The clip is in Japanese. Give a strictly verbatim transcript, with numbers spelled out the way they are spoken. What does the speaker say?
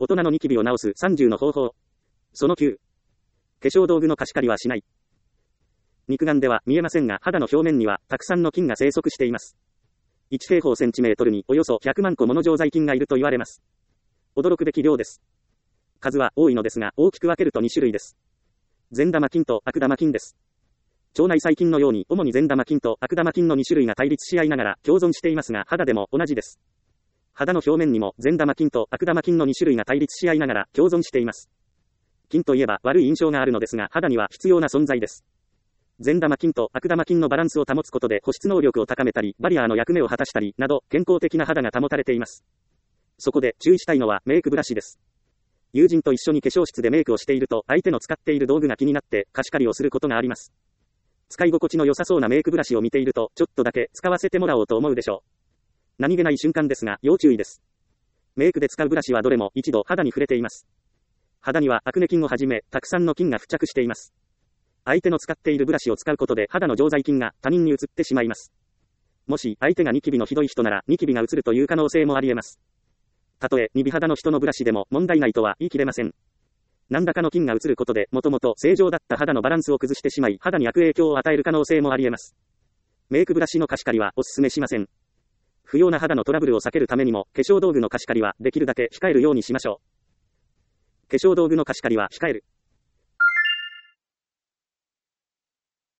大人のニキビを治すさんじゅうの方法。そのきゅう。化粧道具の貸し借りはしない。肉眼では見えませんが、肌の表面にはたくさんの菌が生息しています。いち平方センチメートルにおよそひゃくまん個もの常在菌がいると言われます。驚くべき量です。数は多いのですが、大きく分けるとに種類です。善玉菌と悪玉菌です。腸内細菌のように主に善玉菌と悪玉菌のに種類が対立し合いながら共存していますが、肌でも同じです。肌の表面にも善玉菌と悪玉菌のに種類が対立し合いながら共存しています。菌といえば悪い印象があるのですが、肌には必要な存在です。善玉菌と悪玉菌のバランスを保つことで保湿能力を高めたり、バリアーの役目を果たしたりなど、健康的な肌が保たれています。そこで注意したいのはメイクブラシです。友人と一緒に化粧室でメイクをしていると、相手の使っている道具が気になって貸し借りをすることがあります。使い心地の良さそうなメイクブラシを見ていると、ちょっとだけ使わせてもらおうと思うでしょう。何気ない瞬間ですが、要注意です。メイクで使うブラシはどれも一度肌に触れています。肌にはアクネ菌をはじめ、たくさんの菌が付着しています。相手の使っているブラシを使うことで肌の常在菌が他人に移ってしまいます。もし相手がニキビのひどい人ならニキビが移るという可能性もあり得ます。たとえにび肌の人のブラシでも問題ないとは言い切れません。何らかの菌が移ることで、もともと正常だった肌のバランスを崩してしまい、肌に悪影響を与える可能性もあり得ます。メイクブラシの貸し借りはお勧めしません。不要な肌のトラブルを避けるためにも、化粧道具の貸し借りはできるだけ控えるようにしましょう。化粧道具の貸し借りは控える。